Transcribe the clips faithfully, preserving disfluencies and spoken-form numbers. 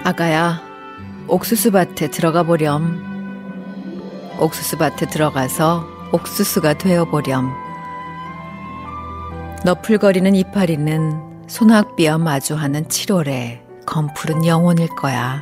아가야, 옥수수밭에 들어가 보렴. 옥수수밭에 들어가서 옥수수가 되어보렴. 너풀거리는 이파리는 소낙비와 마주하는 칠월의 검푸른 영혼일 거야.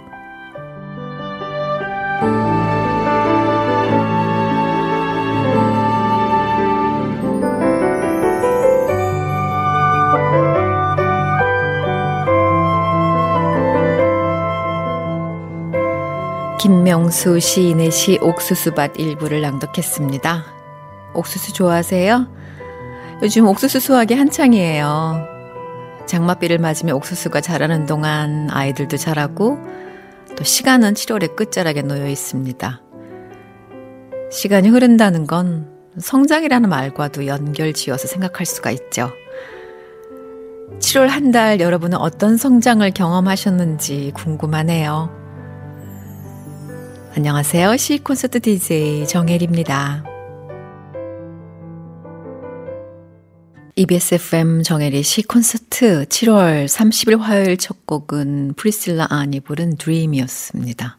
김명수 시인의 시 옥수수밭 일부를 낭독했습니다. 옥수수 좋아하세요? 요즘 옥수수 수확이 한창이에요. 장맛비를 맞으며 옥수수가 자라는 동안 아이들도 자라고 또 시간은 칠월의 끝자락에 놓여 있습니다. 시간이 흐른다는 건 성장이라는 말과도 연결지어서 생각할 수가 있죠. 칠월 한 달 여러분은 어떤 성장을 경험하셨는지 궁금하네요. 안녕하세요. 시콘서트 디제이 정혜리입니다. 이비에스 에프엠 정혜리 시콘서트 칠월 삼십일 화요일 첫 곡은 프리실라 안이 부른 드림이었습니다.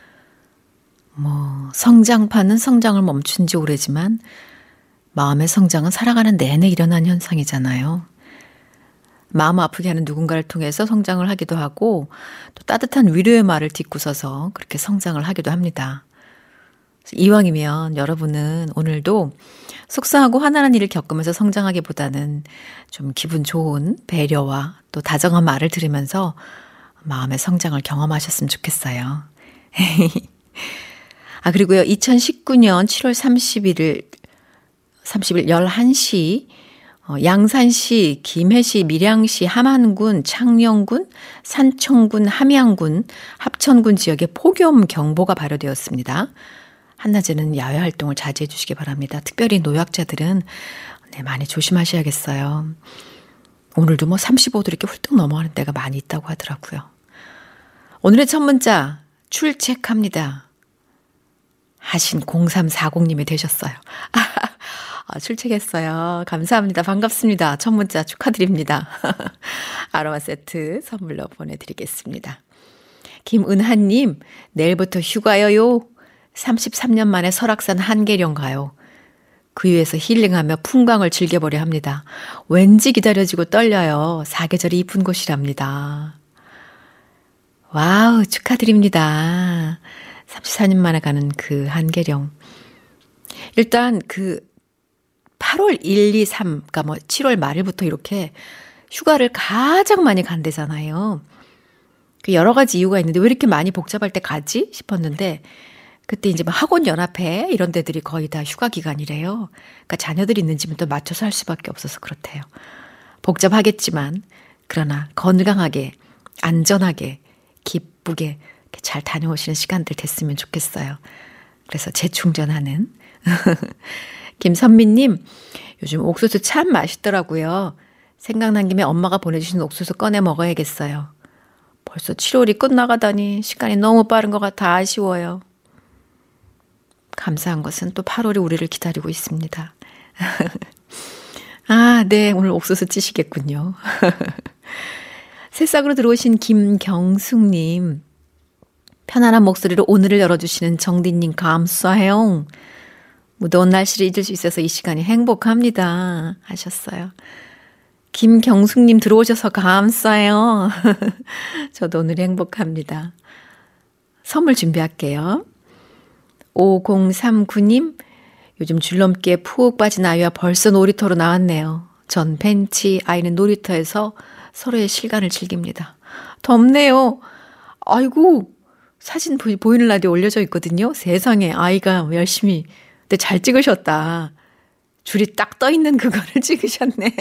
뭐 성장판은 성장을 멈춘 지 오래지만 마음의 성장은 살아가는 내내 일어난 현상이잖아요. 마음 아프게 하는 누군가를 통해서 성장을 하기도 하고 또 따뜻한 위로의 말을 딛고서서 그렇게 성장을 하기도 합니다. 이왕이면 여러분은 오늘도 속상하고 화나는 일을 겪으면서 성장하기보다는 좀 기분 좋은 배려와 또 다정한 말을 들으면서 마음의 성장을 경험하셨으면 좋겠어요. 아, 그리고요, 이천십구 년 칠월 삼십일, 삼십일 열한 시 어, 양산시, 김해시, 밀양시, 함안군, 창녕군, 산청군, 함양군, 합천군 지역에 폭염 경보가 발효되었습니다. 한낮에는 야외 활동을 자제해 주시기 바랍니다. 특별히 노약자들은 네, 많이 조심하셔야겠어요. 오늘도 뭐 삼십오 도 이렇게 훌쩍 넘어가는 때가 많이 있다고 하더라고요. 오늘의 첫 문자 출첵합니다 하신 공삼사공님이 되셨어요. 아, 출첵했어요. 감사합니다. 반갑습니다. 첫 문자 축하드립니다. 아로마 세트 선물로 보내드리겠습니다. 김은하님, 내일부터 휴가여요. 삼십삼 년 만에 설악산 한계령 가요. 그 위에서 힐링하며 풍광을 즐겨보려 합니다. 왠지 기다려지고 떨려요. 사계절이 이쁜 곳이랍니다. 와우, 축하드립니다. 삼십사 년 만에 가는 그 한계령. 일단 그 팔월 일, 이, 삼, 그러니까 뭐 칠월 말일부터 이렇게 휴가를 가장 많이 간대잖아요. 그 여러 가지 이유가 있는데 왜 이렇게 많이 복잡할 때 가지 싶었는데 그때 이제 뭐 학원 연합회 이런 데들이 거의 다 휴가 기간이래요. 그러니까 자녀들이 있는 집은 또 맞춰서 할 수밖에 없어서 그렇대요. 복잡하겠지만 그러나 건강하게 안전하게 기쁘게 잘 다녀오시는 시간들 됐으면 좋겠어요. 그래서 재충전하는 김선미님, 요즘 옥수수 참 맛있더라고요. 생각난 김에 엄마가 보내주신 옥수수 꺼내 먹어야겠어요. 벌써 칠월이 끝나가다니 시간이 너무 빠른 것 같아 아쉬워요. 감사한 것은 또 팔월이 우리를 기다리고 있습니다. 아, 네, 오늘 옥수수 찌시겠군요. 새싹으로 들어오신 김경숙님, 편안한 목소리로 오늘을 열어주시는 정디님 감사해요. 무더운 날씨를 잊을 수 있어서 이 시간이 행복합니다 하셨어요. 김경숙님 들어오셔서 감사해요. 저도 오늘 행복합니다. 선물 준비할게요. 오공삼구님, 요즘 줄넘기에 푹 빠진 아이와 벌써 놀이터로 나왔네요. 전 벤치, 아이는 놀이터에서 서로의 실간을 즐깁니다. 덥네요. 아이고, 사진 보이는 라디오 올려져 있거든요. 세상에 아이가 열심히, 근데 잘 찍으셨다. 줄이 딱 떠 있는 그거를 찍으셨네.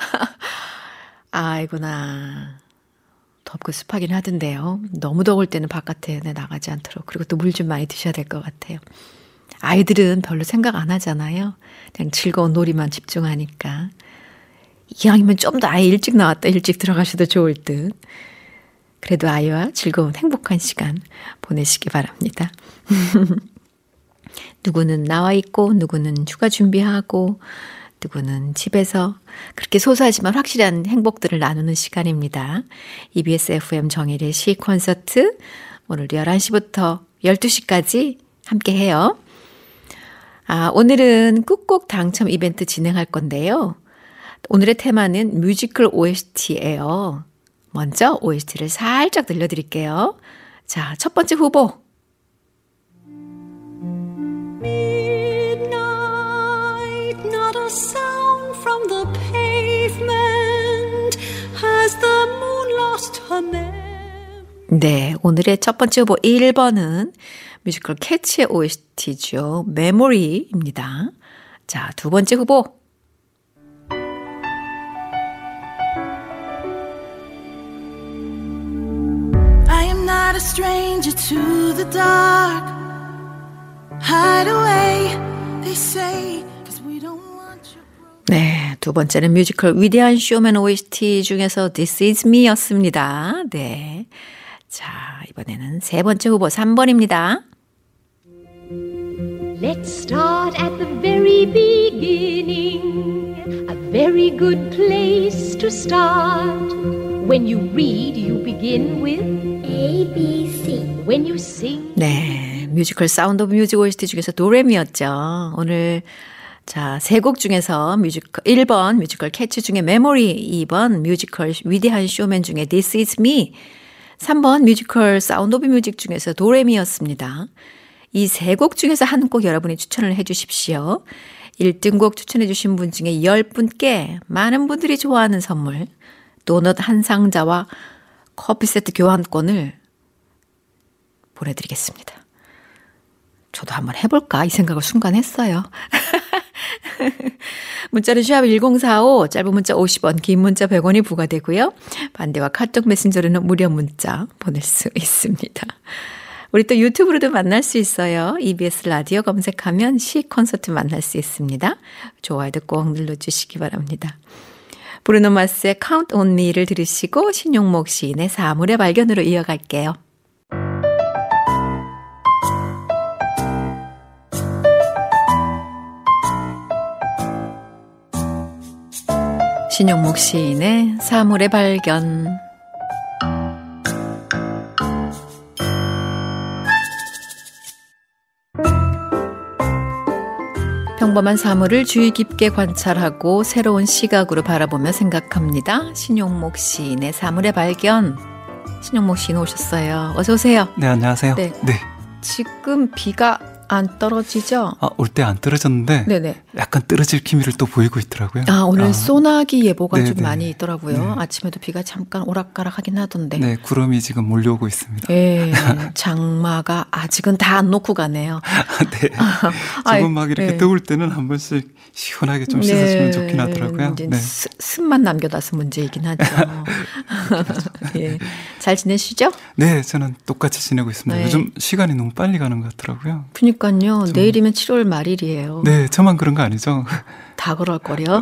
아이구나. 덥고 습하긴 하던데요. 너무 더울 때는 바깥에 나가지 않도록. 그리고 또 물 좀 많이 드셔야 될 것 같아요. 아이들은 별로 생각 안 하잖아요. 그냥 즐거운 놀이만 집중하니까. 이왕이면 좀 더 아예 일찍 나왔다 일찍 들어가셔도 좋을 듯. 그래도 아이와 즐거운 행복한 시간 보내시기 바랍니다. 누구는 나와 있고 누구는 휴가 준비하고 누구는 집에서 그렇게 소소하지만 확실한 행복들을 나누는 시간입니다. 이비에스 에프엠 정일의 시 콘서트 오늘도 열한 시부터 열두 시까지 함께해요. 아, 오늘은 꾹꾹 당첨 이벤트 진행할 건데요. 오늘의 테마는 뮤지컬 오에스티예요. 먼저 오에스티를 살짝 들려드릴게요. 자, 첫 번째 후보. Midnight, not a sound from the pavement. Has the moon lost her memory? 네, 오늘의 첫 번째 후보 일 번은 뮤지컬 캐치의 오에스티죠. 메모리입니다. 자, 두 번째 후보. I am not a stranger to the dark. Hide away, they say, 'cause we don't want you. 네, 두 번째는 뮤지컬 위대한 쇼맨 오에스티 중에서 This Is Me였습니다. 네, 자, 이번에는 세 번째 후보 삼 번입니다. Let's start at the very beginning. A very good place to start. When you read, you begin with A, B, C. When you sing. 네, 뮤지컬 사운드 오브 뮤직 오에스티 중에서 도레미였죠. 오늘 자, 세 곡 중에서 뮤지컬 일 번 뮤지컬 캐치 중에 메모리, 이 번 뮤지컬 위대한 쇼맨 중에 This Is Me, 삼 번 뮤지컬 사운드 오브 뮤직 중에서 도레미였습니다. 이 세 곡 중에서 한 곡 여러분이 추천을 해 주십시오. 일 등 곡 추천해 주신 분 중에 열 분께 많은 분들이 좋아하는 선물, 도넛 한 상자와 커피 세트 교환권을 보내드리겠습니다. 저도 한번 해볼까 이 생각을 순간 했어요. 문자는 샵 일공사오, 짧은 문자 오십 원, 긴 문자 백 원이 부과되고요. 반대와 카톡 메신저로는 무료 문자 보낼 수 있습니다. 우리 또 유튜브로도 만날 수 있어요. 이비에스 라디오 검색하면 시 콘서트 만날 수 있습니다. 좋아요도 꼭 눌러주시기 바랍니다. 브루노 마스의 Count on Me를 들으시고 신용목 시인의 사물의 발견으로 이어갈게요. 신용목 시인의 사물의 발견. 평범한 사물을 주의 깊게 관찰하고 새로운 시각으로 바라보며 생각합니다. 신용목 시인의 사물의 발견. 신용목 시인 오셨어요. 어서 오세요. 네, 안녕하세요. 네. 네. 지금 비가 안 떨어지죠? 아, 올 때 안 떨어졌는데 네네. 약간 떨어질 기미를 또 보이고 있더라고요. 아, 오늘 아, 소나기 예보가 네네. 좀 많이 있더라고요. 네. 아침에도 비가 잠깐 오락가락하긴 하던데. 네, 구름이 지금 몰려오고 있습니다. 예, 장마가 아직은 다 안 놓고 가네요. 네. 지금 막 이렇게 네. 더울 때는 한 번씩 시원하게 좀 씻어주면 네. 좋긴 하더라고요. 이제 네. 스, 습만 남겨놔서 문제이긴 하죠. 예. 잘 지내시죠? 네, 저는 똑같이 지내고 있습니다. 네. 요즘 시간이 너무 빨리 가는 것 같더라고요. 그러니까요. 내일이면 칠월 말일이에요. 네, 저만 그런 거 아니죠? 다 그럴 거려.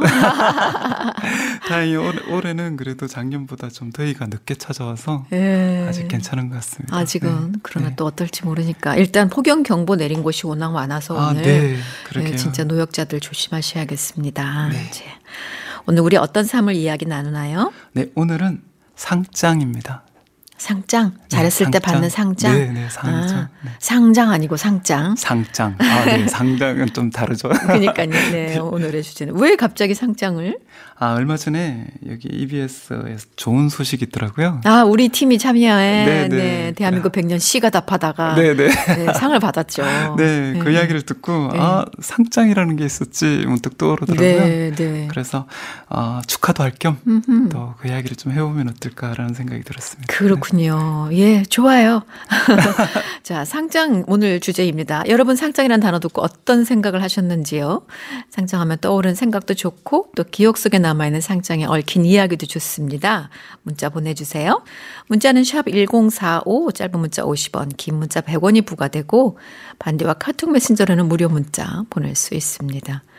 다행히 올해, 올해는 그래도 작년보다 좀 더위가 늦게 찾아와서 예. 아직 괜찮은 것 같습니다. 아직은 네. 그러나 네. 또 어떨지 모르니까 일단 폭염경보 내린 곳이 워낙 많아서 아, 오늘 네, 그러게요. 예, 진짜 노역자들 조심하셔야겠습니다. 네. 이제 오늘 우리 어떤 삶을 이야기 나누나요? 네, 오늘은 상장입니다. 상장? 잘했을 네, 때 상장. 받는 상장? 네, 네, 상장. 아, 네. 상장 아니고 상장. 상장. 아, 네, 상장은 좀 다르죠. 그러니까요. 네, 오늘의 주제는 왜 갑자기 상장을? 아, 얼마 전에 여기 이비에스에서 좋은 소식이 있더라고요. 아, 우리 팀이 참여해. 네, 네, 네. 대한민국 백 년 시가답하다가 네, 네. 네, 상을 받았죠. 네, 그 네. 이야기를 듣고 네. 아, 상장이라는 게 있었지 문득 떠오르더라고요. 네, 네. 그래서 아, 축하도 할 겸 또 그 이야기를 좀 해보면 어떨까라는 생각이 들었습니다. 그렇군요. 예, 좋아요. 자, 상장 오늘 주제입니다. 여러분 상장이라는 단어 듣고 어떤 생각을 하셨는지요? 상장하면 떠오르는 생각도 좋고 또 기억 속에 남아있는 상장에 얽힌 이야기도 좋습니다. 문자 보내주세요. 문자는 샵 일공사오, 짧은 문자 오십 원, 긴 문자 백 원이 부과되고 반대와 카톡 메신저로는 무료 문자 보낼 수 있습니다.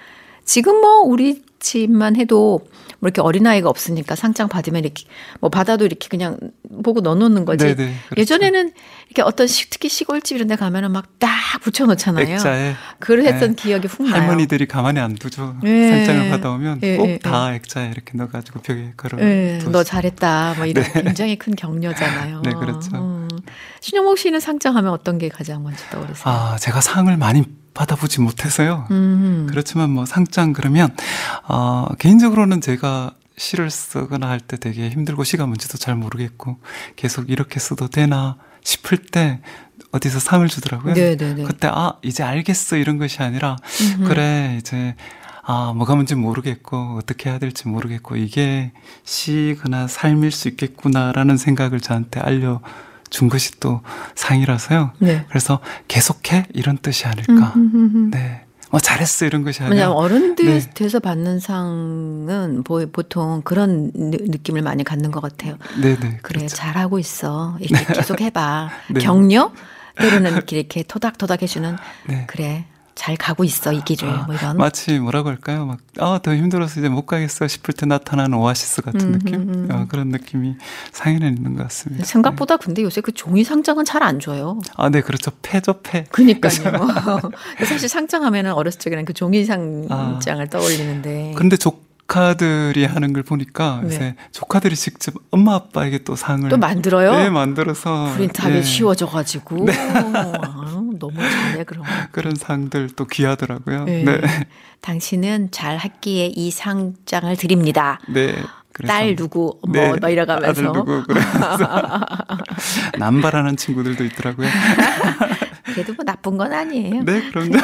지금 뭐 우리 집만 해도 뭐 이렇게 어린아이가 없으니까 상장 받으면 이렇게 뭐 받아도 이렇게 그냥 보고 넣어놓는 거지. 네네, 그렇죠. 예전에는 이렇게 어떤 시, 특히 시골집 이런 데 가면은 막 딱 붙여놓잖아요. 액자에. 그랬던 네. 기억이 훅 나요. 할머니들이 가만히 안 두죠. 네. 상장을 받아오면 네, 꼭 네, 다 액자에 이렇게 넣어가지고 벽에 걸어. 네, 너 잘했다. 뭐 이런 네. 굉장히 큰 격려잖아요. 네, 그렇죠. 음. 신영목 씨는 상장하면 어떤 게 가장 먼저 떠오르세요? 아, 제가 상을 많이 받아보지 못해서요. 음. 그렇지만 뭐 상장 그러면 어, 개인적으로는 제가 시를 쓰거나 할 때 되게 힘들고 시가 뭔지도 잘 모르겠고 계속 이렇게 써도 되나 싶을 때 어디서 상을 주더라고요. 네네네. 그때 아 이제 알겠어 이런 것이 아니라 음흠. 그래 이제 아 뭐가 뭔지 모르겠고 어떻게 해야 될지 모르겠고 이게 시거나 삶일 수 있겠구나라는 생각을 저한테 알려준 것이 또 상이라서요. 네. 그래서 계속해 이런 뜻이 아닐까. 음흠흠흠. 네. 어, 잘했어 이런 것이 아니라 왜냐하면 어른들 네. 돼서 받는 상은 보- 보통 그런 느- 느낌을 많이 갖는 것 같아요. 네네 그래 그렇죠. 잘하고 있어 이렇게 계속 해봐. 네. 격려 때로는 이렇게, 이렇게 토닥토닥 해주는 네. 그래 잘 가고 있어 이 길을 아, 뭐 이런. 마치 뭐라고 할까요? 막, 아, 더 힘들어서 이제 못 가겠어 싶을 때 나타나는 오아시스 같은 음, 느낌? 음, 음. 어, 그런 느낌이 상에는 있는 것 같습니다. 생각보다 근데 요새 그 종이 상장은 잘 안 줘요. 네. 아, 네, 그렇죠. 패죠, 패. 그니까요. 사실 상장하면은 어렸을 적에는 그 종이 상장을 아. 떠올리는데. 근데 조카들이 하는 걸 보니까 네. 요새 조카들이 직접 엄마 아빠에게 또 상을 또 만들어요? 네, 만들어서 프린트하기 예, 쉬워져가지고. 아, 너무 잘해 그럼. 그런 상들 또 귀하더라고요. 네. 네. 당신은 잘 했기에 이 상장을 드립니다. 네. 그래서 딸 누구 뭐 네, 막 이래가면서. 아들 누구 그러면서 남발하는 친구들도 있더라고요. 그래도 뭐 나쁜 건 아니에요. 네, 그럼요.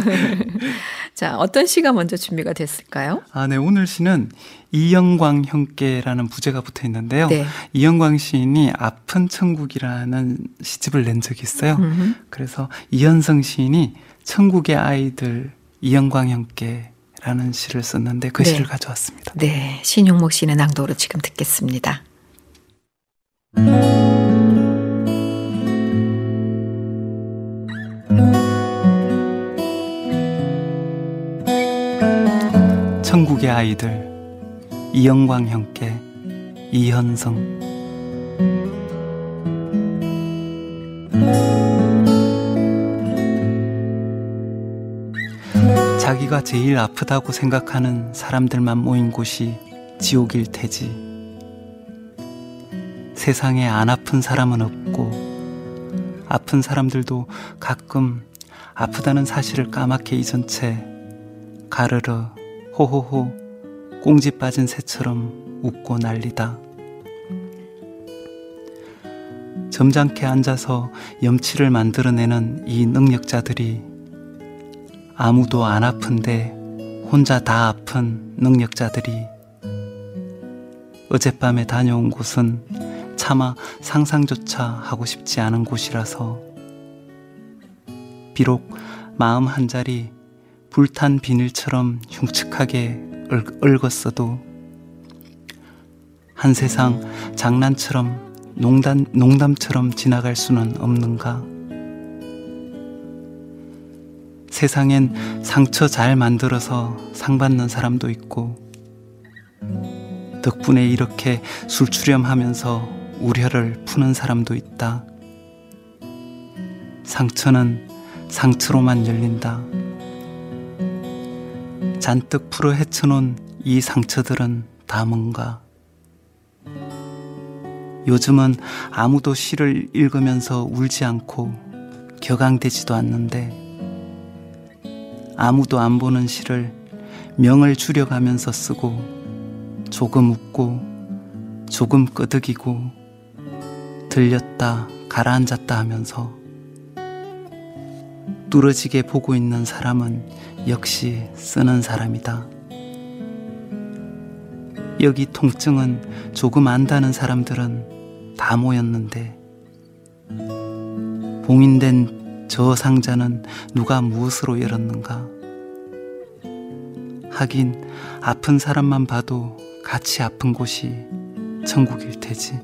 자, 어떤 시가 먼저 준비가 됐을까요? 아, 네. 오늘 시는 이영광 형께라는 부제가 붙어 있는데요. 네. 이영광 시인이 아픈 천국이라는 시집을 낸 적이 있어요. 음흠. 그래서 이현성 시인이 천국의 아이들 이영광 형께라는 시를 썼는데 그 네. 시를 가져왔습니다. 네, 신용목 씨의 낭독으로 지금 듣겠습니다. 천국의 아이들 이영광 형께 이현성. 자기가 제일 아프다고 생각하는 사람들만 모인 곳이 지옥일 테지. 세상에 안 아픈 사람은 없고 아픈 사람들도 가끔 아프다는 사실을 까맣게 잊은 채 가르르 호호호 꽁지 빠진 새처럼 웃고 난리다. 점잖게 앉아서 염치를 만들어내는 이 능력자들이 아무도 안 아픈데 혼자 다 아픈 능력자들이 어젯밤에 다녀온 곳은 차마 상상조차 하고 싶지 않은 곳이라서 비록 마음 한자리 불탄 비닐처럼 흉측하게 얽었어도 한 세상 장난처럼 농담, 농담처럼 지나갈 수는 없는가. 세상엔 상처 잘 만들어서 상 받는 사람도 있고 덕분에 이렇게 술추렴하면서 우려를 푸는 사람도 있다. 상처는 상처로만 열린다. 잔뜩 풀어 헤쳐놓은 이 상처들은 다 뭔가. 요즘은 아무도 시를 읽으면서 울지 않고 격앙되지도 않는데 아무도 안 보는 시를 명을 줄여가면서 쓰고 조금 웃고 조금 끄덕이고 들렸다 가라앉았다 하면서 뚫어지게 보고 있는 사람은 역시 쓰는 사람이다. 여기 통증은 조금 안다는 사람들은 다 모였는데 봉인된 저 상자는 누가 무엇으로 열었는가. 하긴 아픈 사람만 봐도 같이 아픈 곳이 천국일 테지.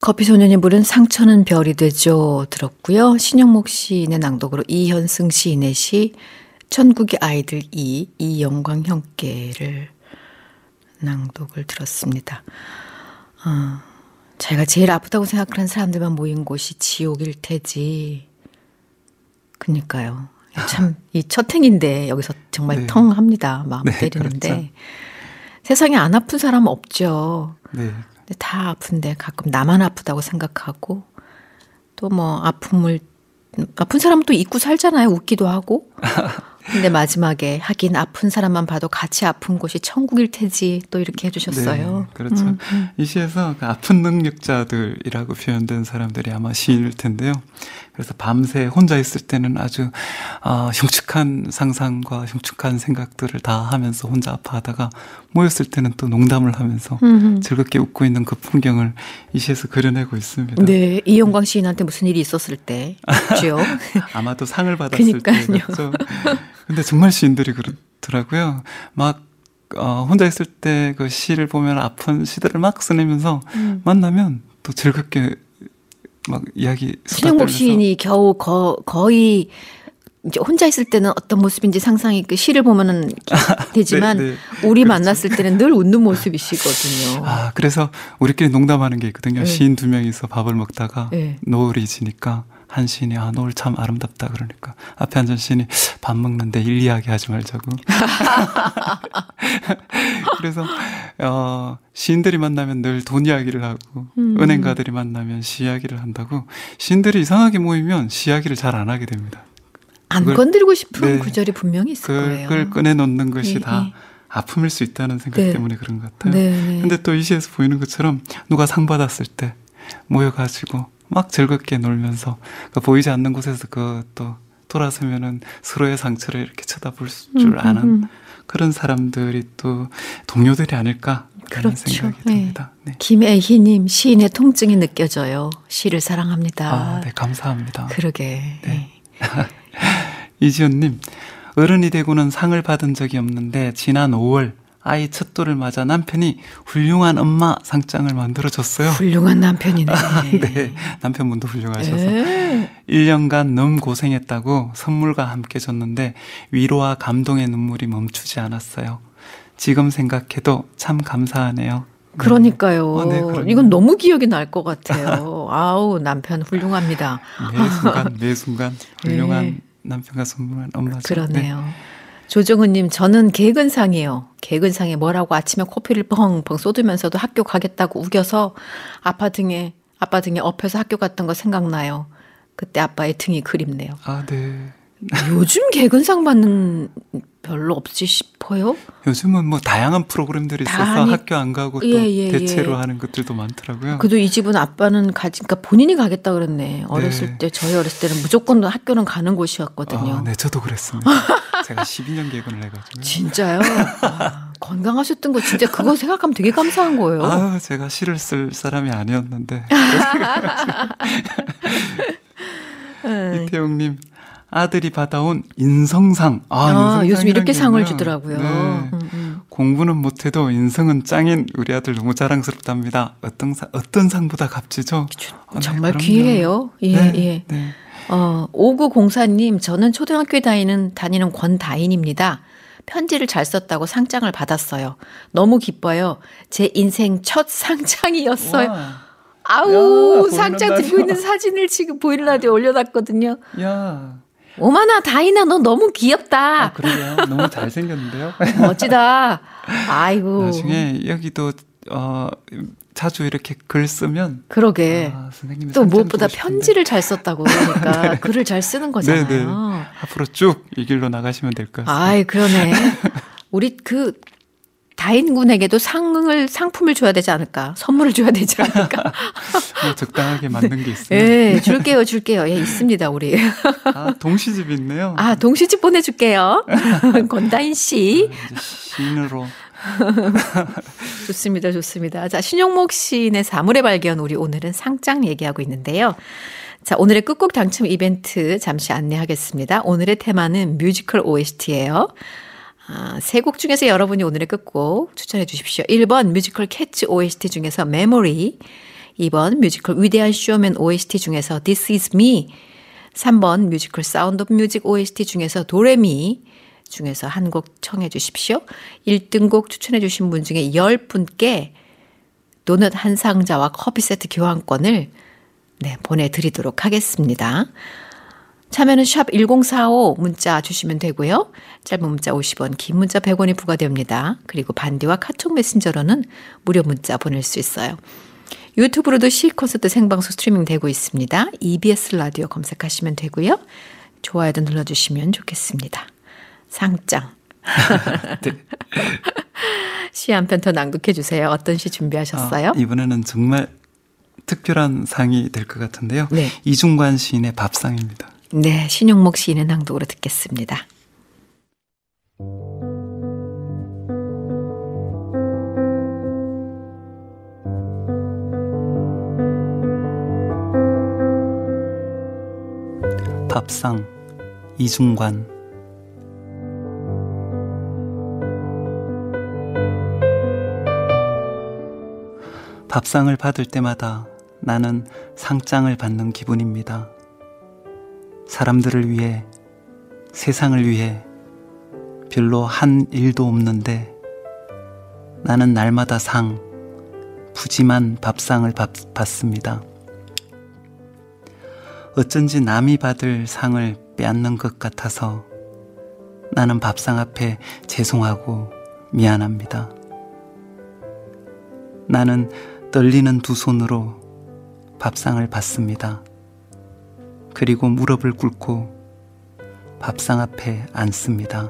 커피소년이 부른 상처는 별이 되죠 들었고요. 신영목 시인의 낭독으로 이현승 시인의 시 천국의 아이들 이 이영광 형께를 낭독을 들었습니다. 어, 자기가 제일 아프다고 생각하는 사람들만 모인 곳이 지옥일 테지. 그러니까요. 참 이 첫 행인데 여기서 정말 네. 텅합니다. 마음 네, 때리는데. 그렇죠. 세상에 안 아픈 사람 없죠. 네. 근데 다 아픈데 가끔 나만 아프다고 생각하고 또 뭐 아픔을 아픈 사람은 또 잊고 살잖아요. 웃기도 하고. 근데 마지막에 하긴 아픈 사람만 봐도 같이 아픈 곳이 천국일 테지 또 이렇게 해주셨어요. 네, 그렇죠. 음, 음. 이 시에서 그 아픈 능력자들이라고 표현된 사람들이 아마 시인일 텐데요. 그래서 밤새 혼자 있을 때는 아주 어, 흉측한 상상과 흉측한 생각들을 다 하면서 혼자 아파하다가 모였을 때는 또 농담을 하면서 음흠. 즐겁게 웃고 있는 그 풍경을 이 시에서 그려내고 있습니다. 네, 이영광 시인한테 무슨 일이 있었을 때죠. 아마도 상을 받았을 그러니까요. 때였죠. 근데 정말 시인들이 그렇더라고요. 막 어, 혼자 있을 때 그 시를 보면 아픈 시들을 막 써내면서 음. 만나면 또 즐겁게 막 이야기 신영목 시인이 겨우 거, 거의 이제 혼자 있을 때는 어떤 모습인지 상상이 그 시를 보면은 되지만 네, 네. 우리 그렇죠. 만났을 때는 늘 웃는 모습이시거든요. 아, 그래서 우리끼리 농담하는 게 있거든요. 네. 시인 두 명이서 밥을 먹다가 네. 노을이 지니까 한 시인이 아, 노을 참 아름답다 그러니까 앞에 앉은 시인이 밥 먹는데 일 이야기 하지 말자고. 그래서 어, 시인들이 만나면 늘 돈 이야기를 하고 음. 은행가들이 만나면 시 이야기를 한다고 시인들이 이상하게 모이면 시 이야기를 잘 안 하게 됩니다. 안 그걸- 건드리고 싶은 네. 구절이 분명히 있을 거예요. 그걸 꺼내놓는 것이 예, 다 예. 아픔일 수 있다는 생각 네. 때문에 그런 것 같아요. 네, 네. 근데 또 이 시에서 보이는 것처럼 누가 상 받았을 때 모여가지고 막 즐겁게 놀면서 그 보이지 않는 곳에서 그 또 돌아서면은 서로의 상처를 이렇게 쳐다볼 줄 음, 아는 음. 그런 사람들이 또 동료들이 아닐까 그런 그렇죠. 생각이 네. 듭니다. 네. 김애희님 시인의 통증이 느껴져요. 시를 사랑합니다. 아, 네, 감사합니다. 그러게. 네. 이지연님, 어른이 되고는 상을 받은 적이 없는데 지난 오월 아이 첫돌을 맞아 남편이 훌륭한 엄마 상장을 만들어줬어요. 훌륭한 남편이네. 네, 남편분도 훌륭하셔서 네. 일 년간 너무 고생했다고 선물과 함께 줬는데 위로와 감동의 눈물이 멈추지 않았어요. 지금 생각해도 참 감사하네요. 그러니까요. 어, 네, 그럼요. 이건 너무 기억이 날 것 같아요. 아우, 남편 훌륭합니다. 매 순간 매 순간 훌륭한 네. 남편과 선물한 엄마죠. 그러네요. 조정은님, 저는 개근상이에요. 개근상에 뭐라고 아침에 코피를 펑펑 쏟으면서도 학교 가겠다고 우겨서 아빠 등에, 아빠 등에 엎여서 학교 갔던 거 생각나요. 그때 아빠의 등이 그립네요. 아, 네. 요즘 개근상 받는 별로 없지 싶어요? 요즘은 뭐 다양한 프로그램들이 있어서 다니- 학교 안 가고 또 예, 예, 대체로 예. 하는 것들도 많더라고요. 그래도 이 집은 아빠는 가지, 그러니까 본인이 가겠다 그랬네. 어렸을 네. 때, 저희 어렸을 때는 무조건 학교는 가는 곳이었거든요. 아, 네, 저도 그랬습니다. 제가 십이 년 개근을 해가지고. 진짜요? 아, 건강하셨던 거 진짜 그거 생각하면 되게 감사한 거예요. 아, 제가 시를 쓸 사람이 아니었는데. 네. 이태용님, 아들이 받아온 인성상. 아, 아, 인성상이라는 요즘 이렇게 게 상을 있구나. 주더라고요. 네. 음, 음. 공부는 못해도 인성은 짱인 우리 아들 너무 자랑스럽답니다. 어떤 상, 어떤 상보다 값지죠? 아, 네, 정말 그럼요. 귀해요. 예, 네, 예. 네. 어, 오구공사님, 저는 초등학교에 다니는, 다니는 권다인입니다. 편지를 잘 썼다고 상장을 받았어요. 너무 기뻐요. 제 인생 첫 상장이었어요. 와, 아우, 야, 상장 보이는 들고 있는 사진을 지금 보이는 라디오에 올려놨거든요. 야, 오마나, 다인아, 너 너무 귀엽다. 아, 그래요? 너무 잘생겼는데요? 멋지다. 아이고. 나중에 여기도 어, 자주 이렇게 글 쓰면 그러게. 아, 선생님이 또 상장 무엇보다 주고 싶은데. 편지를 잘 썼다고 그러니까 글을 잘 쓰는 거잖아요. 네네. 앞으로 쭉 이 길로 나가시면 될 것 같습니다. 아이, 그러네. 우리 그 다인군에게도 상을 상품을 줘야 되지 않을까? 선물을 줘야 되지 않을까? 뭐 적당하게 맞는 게 있어요. 예, 줄게요, 줄게요. 예, 있습니다, 우리. 아, 동시집이 있네요. 아, 동시집 보내줄게요. 권다인 씨. 아, 이제 시인으로. 좋습니다, 좋습니다. 자, 신용목 시인의 사물의 발견, 우리 오늘은 상장 얘기하고 있는데요. 자, 오늘의 끝곡 당첨 이벤트 잠시 안내하겠습니다. 오늘의 테마는 뮤지컬 오에스티예요. 아, 세 곡 중에서 여러분이 오늘의 끝곡 추천해 주십시오. 일 번 뮤지컬 캐치 오에스티 중에서 메모리, 이 번 뮤지컬 위대한 쇼맨 오에스티 중에서 This is me. 삼 번 뮤지컬 사운드 오브 뮤직 오에스티 중에서 도레미 중에서 한 곡 청해 주십시오. 일 등 곡 추천해 주신 분 중에 열 분께 도넛 한 상자와 커피 세트 교환권을 네, 보내드리도록 하겠습니다. 참여는 샵 일공사오 문자 주시면 되고요. 짧은 문자 오십 원, 긴 문자 백 원이 부과됩니다. 그리고 반디와 카톡 메신저로는 무료 문자 보낼 수 있어요. 유튜브로도 C콘서트 생방송 스트리밍 되고 있습니다. 이비에스 라디오 검색하시면 되고요. 좋아요도 눌러주시면 좋겠습니다. 상장. 네. 시 한 편 더 낭독해 주세요. 어떤 시 준비하셨어요? 아, 이번에는 정말 특별한 상이 될 것 같은데요. 네. 이중관 시인의 밥상입니다. 네, 신용목 시인의 낭독으로 듣겠습니다. 밥상 이중관. 밥상을 받을 때마다 나는 상장을 받는 기분입니다. 사람들을 위해, 세상을 위해 별로 한 일도 없는데 나는 날마다 상, 푸짐한 밥상을 받, 받습니다. 어쩐지 남이 받을 상을 빼앗는 것 같아서 나는 밥상 앞에 죄송하고 미안합니다. 나는 떨리는 두 손으로 밥상을 받습니다. 그리고 무릎을 꿇고 밥상 앞에 앉습니다.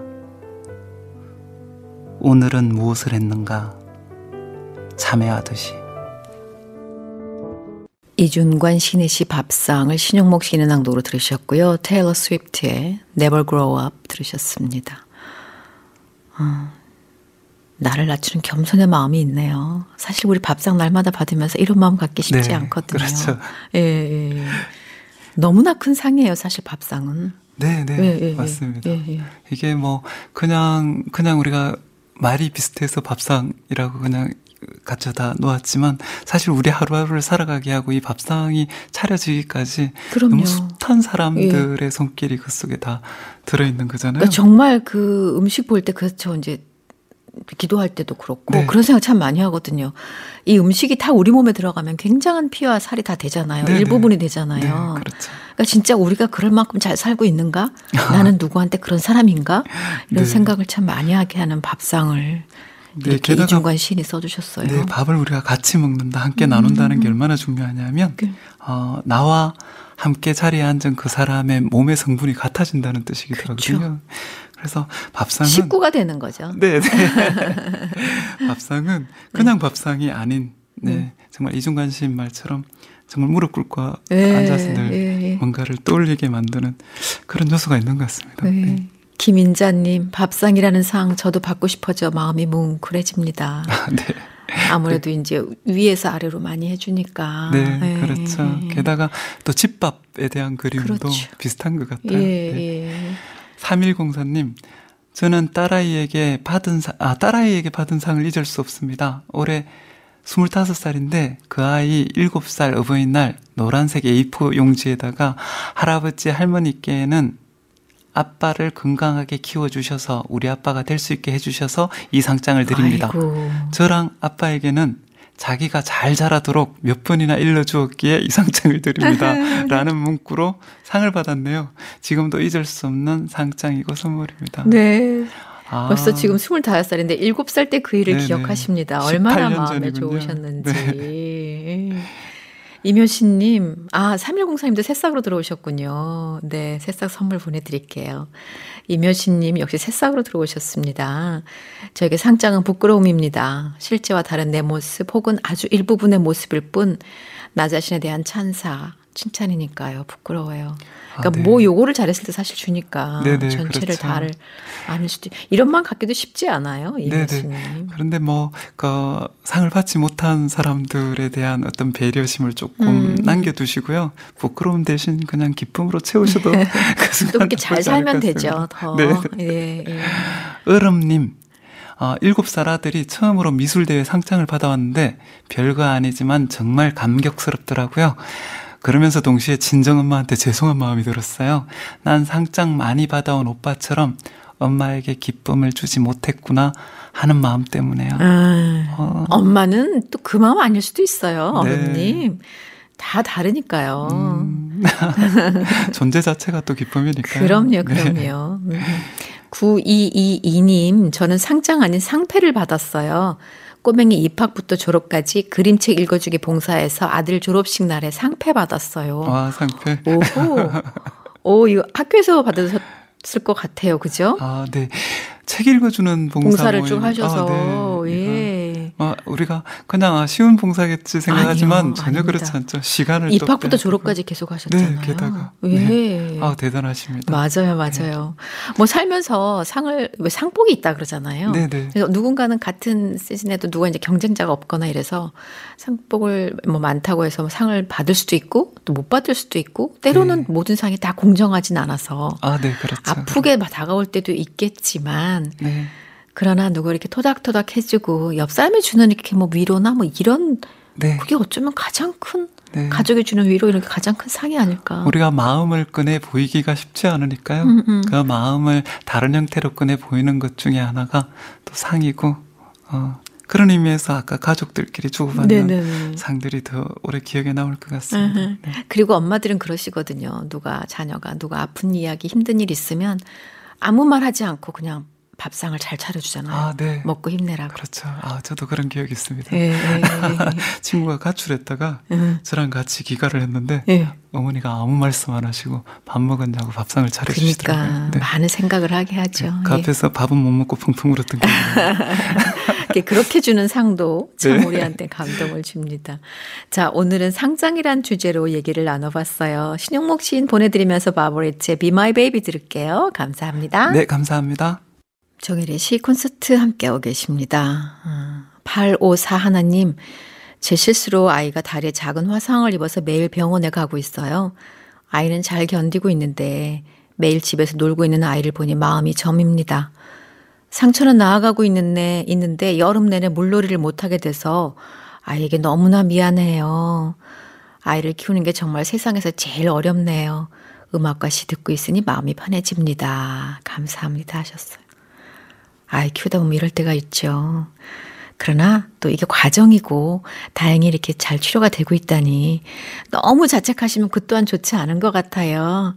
오늘은 무엇을 했는가 참회하듯이. 이준관 신의 시 밥상을 신용목 시인의 낭독으로 들으셨고요. 테일러 스위프트의 Never Grow Up 들으셨습니다. 어, 나를 낮추는 겸손의 마음이 있네요. 사실 우리 밥상 날마다 받으면서 이런 마음 갖기 쉽지 네, 않거든요. 그렇죠. 예, 예. 너무나 큰 상이에요, 사실 밥상은. 네, 네, 예, 예, 맞습니다. 예, 예. 이게 뭐 그냥 그냥 우리가 말이 비슷해서 밥상이라고 그냥 갖춰다 놓았지만 사실 우리 하루하루를 살아가게 하고 이 밥상이 차려지기까지 그럼요. 너무 숱한 사람들의 예. 손길이 그 속에 다 들어있는 거잖아요. 그러니까 정말 그 음식 볼 때 그렇죠. 이제 기도할 때도 그렇고 네. 그런 생각 참 많이 하거든요. 이 음식이 다 우리 몸에 들어가면 굉장한 피와 살이 다 되잖아요. 네네. 일부분이 되잖아요. 네, 그렇죠. 그러니까 진짜 우리가 그럴 만큼 잘 살고 있는가? 나는 누구한테 그런 사람인가? 이런 네. 생각을 참 많이 하게 하는 밥상을 네, 이렇게 이중관 시인이 써주셨어요. 네, 밥을 우리가 같이 먹는다, 함께 음. 나눈다는 게 얼마나 중요하냐면 그. 어, 나와 함께 자리에 앉은 그 사람의 몸의 성분이 같아진다는 뜻이거든요. 그렇죠. 그래서 밥상은 식구가 되는 거죠. 네, 네. 밥상은 그냥 네. 밥상이 아닌 네, 음. 정말 이중관 시인 말처럼 정말 무릎 꿇고 네, 앉아서 늘 네. 뭔가를 떠올리게 만드는 그런 요소가 있는 것 같습니다. 네. 네. 김인자님, 밥상이라는 상 저도 받고 싶어져 마음이 뭉클해집니다. 네. 아무래도 네. 이제 위에서 아래로 많이 해주니까. 네, 네. 그렇죠. 게다가 또 집밥에 대한 그림도 그렇죠. 비슷한 것 같아요. 예, 네. 예. 삼일공사님, 저는 딸아이에게 받은 상, 아, 딸아이에게 받은 상을 잊을 수 없습니다. 올해 스물다섯 살인데 그 아이 일곱 살 어버이날 노란색 에이포 용지에다가 할아버지 할머니께는 아빠를 건강하게 키워주셔서 우리 아빠가 될 수 있게 해주셔서 이 상장을 드립니다. 아이고. 저랑 아빠에게는 자기가 잘 자라도록 몇 번이나 일러주었기에 이 상장을 드립니다. 라는 문구로 상을 받았네요. 지금도 잊을 수 없는 상장이고 선물입니다. 네. 아. 벌써 지금 스물다섯 살인데 일곱 살 때 그 일을 네네. 기억하십니다. 얼마나 마음에 전이군요. 좋으셨는지. 네. 이묘신님, 아, 삼일공사님도 새싹으로 들어오셨군요. 네, 새싹 선물 보내드릴게요. 이묘신님 역시 새싹으로 들어오셨습니다. 저에게 상장은 부끄러움입니다. 실제와 다른 내 모습 혹은 아주 일부분의 모습일 뿐 나 자신에 대한 찬사, 칭찬이니까요. 부끄러워요. 그러니까 아, 네. 뭐 요거를 잘했을 때 사실 주니까 네네, 전체를 그렇죠. 다를 아닐 수도 이런 마음 갖기도 쉽지 않아요. 이묘신님. 네네. 그런데 뭐 그 상을 받지 못한 사람들에 대한 어떤 배려심을 조금 음. 남겨두시고요. 부끄러움 대신 그냥 기쁨으로 채우셔도 그 또 그렇게 잘 살면 되죠. 더. 네. 예, 예. ör음님, 어, 일곱 살 아들이 처음으로 미술대회 상장을 받아왔는데 별거 아니지만 정말 감격스럽더라고요. 그러면서 동시에 친정엄마한테 죄송한 마음이 들었어요. 난 상장 많이 받아온 오빠처럼 엄마에게 기쁨을 주지 못했구나 하는 마음 때문에요. 아, 어. 엄마는 또 그 마음 아닐 수도 있어요. 네. 어머님. 다 다르니까요. 음. 존재 자체가 또 기쁨이니까요. 그럼요, 그럼요. 네. 구이이이 님, 저는 상장 아닌 상패를 받았어요. 꼬맹이 입학부터 졸업까지 그림책 읽어주기 봉사해서 아들 졸업식 날에 상패 받았어요. 와, 상패. 오호. 오, 이거 학교에서 받으셨을 것 같아요. 그죠? 아, 네. 책 읽어주는 봉사 봉사를 모임. 쭉 하셔서. 아, 네. 예. 아, 우리가 그냥 아, 쉬운 봉사겠지 생각하지만 아니요, 전혀 아닙니다. 그렇지 않죠. 시간을 입학부터 또 졸업까지 계속 하셨잖아요. 네, 게다가. 예. 네. 아, 대단하십니다. 맞아요, 맞아요. 네. 뭐 살면서 상을 왜 상복이 있다 그러잖아요. 네, 네. 그래서 누군가는 같은 시즌에도 누가 이제 경쟁자가 없거나 이래서 상복을 뭐 많다고 해서 상을 받을 수도 있고 또 못 받을 수도 있고 때로는 네. 모든 상이 다 공정하진 않아서 아, 네, 그렇죠. 아프게 다가올 때도 있겠지만 네. 그러나 누구 이렇게 토닥토닥 해주고 옆 사람이 주는 이렇게 뭐 위로나 뭐 이런 네. 그게 어쩌면 가장 큰 네. 가족이 주는 위로 이런 게 가장 큰 상이 아닐까. 우리가 마음을 꺼내 보이기가 쉽지 않으니까요. 음, 음. 그 마음을 다른 형태로 꺼내 보이는 것 중에 하나가 또 상이고 어, 그런 의미에서 아까 가족들끼리 주고받는 네네. 상들이 더 오래 기억에 남을 것 같습니다. 네. 그리고 엄마들은 그러시거든요. 누가 자녀가 누가 아픈 이야기 힘든 일 있으면 아무 말 하지 않고 그냥 밥상을 잘 차려주잖아요. 아, 네. 먹고 힘내라고. 그렇죠. 아, 저도 그런 기억이 있습니다. 네, 네, 네. 친구가 가출했다가 음. 저랑 같이 귀가를 했는데 네. 어머니가 아무 말씀 안 하시고 밥 먹었냐고 밥상을 차려주시더라고요. 그러니까 네. 많은 생각을 하게 하죠. 그 앞에서 밥은 못 먹고 펑펑 울었던 예. 그렇게 주는 상도 참 네. 우리한테 감동을 줍니다. 자, 오늘은 상장이란 주제로 얘기를 나눠봤어요. 신용목 시인 보내드리면서 바버리츠의 Be My Baby 들을게요. 감사합니다. 네, 감사합니다. 정일의 시 콘서트 함께하고 계십니다. 팔오사 하나님, 제 실수로 아이가 다리에 작은 화상을 입어서 매일 병원에 가고 있어요. 아이는 잘 견디고 있는데 매일 집에서 놀고 있는 아이를 보니 마음이 점입니다. 상처는 나아가고 있는데, 있는데 여름 내내 물놀이를 못하게 돼서 아이에게 너무나 미안해요. 아이를 키우는 게 정말 세상에서 제일 어렵네요. 음악과 시 듣고 있으니 마음이 편해집니다. 감사합니다 하셨어요. 아이 키우다 보면 이럴 때가 있죠. 그러나 또 이게 과정이고 다행히 이렇게 잘 치료가 되고 있다니 너무 자책하시면 그 또한 좋지 않은 것 같아요.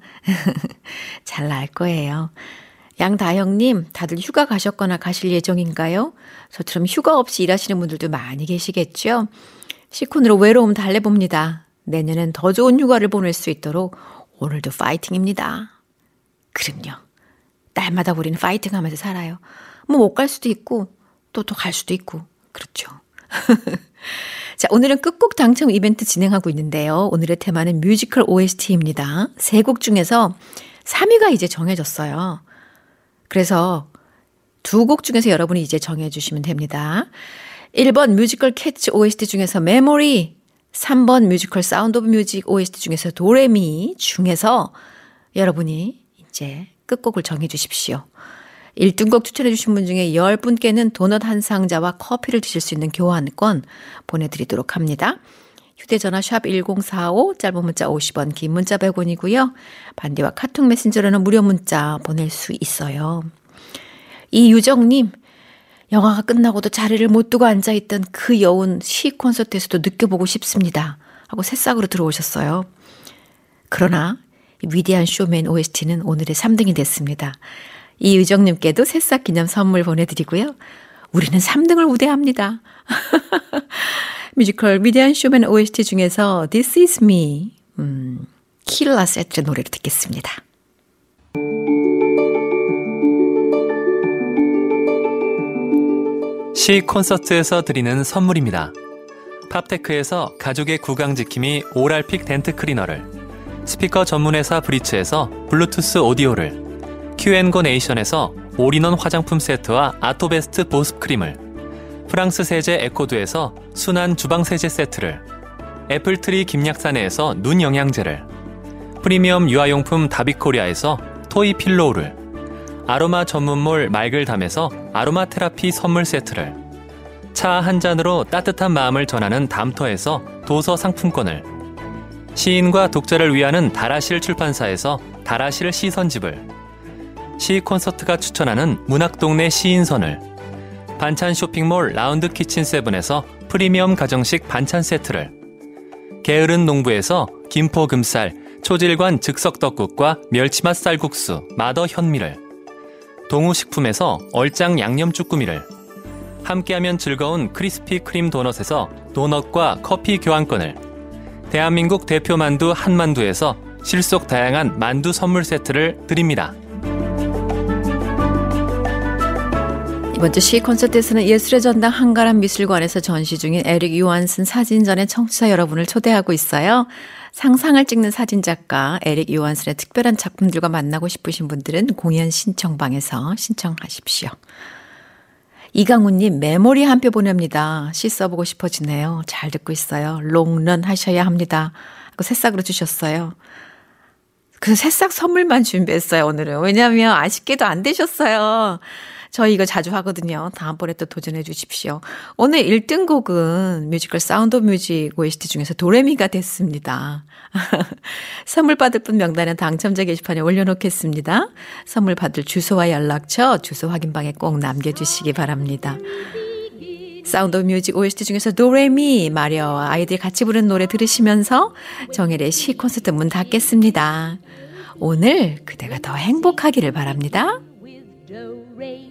잘 나을 거예요. 양다영님, 다들 휴가 가셨거나 가실 예정인가요? 저처럼 휴가 없이 일하시는 분들도 많이 계시겠죠? 시콘으로 외로움 달래봅니다. 내년엔 더 좋은 휴가를 보낼 수 있도록 오늘도 파이팅입니다. 그럼요. 날마다 우리는 파이팅하면서 살아요. 뭐 못 갈 수도 있고 또 또 갈 수도 있고 그렇죠. 자, 오늘은 끝곡 당첨 이벤트 진행하고 있는데요. 오늘의 테마는 뮤지컬 오에스티입니다. 세 곡 중에서 삼 위가 이제 정해졌어요. 그래서 두 곡 중에서 여러분이 이제 정해주시면 됩니다. 일 번 뮤지컬 캐치 오에스티 중에서 메모리, 삼 번 뮤지컬 사운드 오브 뮤직 오에스티 중에서 도레미 중에서 여러분이 이제 끝곡을 정해주십시오. 일 등곡 추천해 주신 분 중에 열 분께는 도넛 한 상자와 커피를 드실 수 있는 교환권 보내드리도록 합니다. 휴대전화 샵 일공사오, 짧은 문자 오십 원, 긴 문자 백 원이고요. 반디와 카톡 메신저로는 무료 문자 보낼 수 있어요. 이유정님, 영화가 끝나고도 자리를 못 두고 앉아있던 그 여운 시 콘서트에서도 느껴보고 싶습니다. 하고 새싹으로 들어오셨어요. 그러나 위대한 쇼맨 오에스티는 오늘의 삼 등이 됐습니다. 이유정님께도 새싹 기념 선물 보내드리고요. 우리는 삼 등을 우대합니다. 뮤지컬 위대한 쇼맨 오에스티 중에서 This is me, 음, 킬라 세트의 노래를 듣겠습니다. 시 콘서트에서 드리는 선물입니다. 팝테크에서 가족의 구강지킴이 오랄픽 덴트 클리너를, 스피커 전문회사 브리츠에서 블루투스 오디오를, 큐앤고 네이션에서 올인원 화장품 세트와 아토베스트 보습 크림을, 프랑스 세제 에코두에서 순한 주방 세제 세트를, 애플트리 김약사네에서 눈 영양제를, 프리미엄 유아용품 다비코리아에서 토이 필로우를, 아로마 전문몰 말글담에서 아로마 테라피 선물 세트를, 차 한 잔으로 따뜻한 마음을 전하는 담터에서 도서 상품권을, 시인과 독자를 위하는 다라실 출판사에서 다라실 시선집을, 시 콘서트가 추천하는 문학동네 시인선을, 반찬 쇼핑몰 라운드 키친 세븐에서 프리미엄 가정식 반찬 세트를, 게으른 농부에서 김포 금쌀 초질관 즉석 떡국과 멸치맛 쌀국수 마더 현미를, 동우식품에서 얼짱 양념 쭈꾸미를, 함께하면 즐거운 크리스피 크림 도넛에서 도넛과 커피 교환권을, 대한민국 대표 만두 한만두에서 실속 다양한 만두 선물 세트를 드립니다. 이번 주 시 콘서트에서는 예술의 전당 한가람 미술관에서 전시 중인 에릭 요한슨 사진전의 청취자 여러분을 초대하고 있어요. 상상을 찍는 사진작가 에릭 요한슨의 특별한 작품들과 만나고 싶으신 분들은 공연 신청방에서 신청하십시오. 이강훈님, 메모리 한 표 보냅니다. 시 써보고 싶어지네요. 잘 듣고 있어요. 롱런 하셔야 합니다. 그 새싹으로 주셨어요. 그래서 새싹 선물만 준비했어요, 오늘은. 왜냐하면 아쉽게도 안 되셨어요. 저희 이거 자주 하거든요. 다음번에 또 도전해 주십시오. 오늘 일 등 곡은 뮤지컬 사운드 오브 뮤직 오에스티 중에서 도레미가 됐습니다. 선물 받을 분 명단은 당첨자 게시판에 올려놓겠습니다. 선물 받을 주소와 연락처, 주소 확인방에 꼭 남겨주시기 바랍니다. 사운드 오브 뮤직 오에스티 중에서 도레미, 마리아와 아이들이 같이 부르는 노래 들으시면서 정혜리의 시 콘서트 문 닫겠습니다. 오늘 그대가 더 행복하기를 바랍니다. Do, re,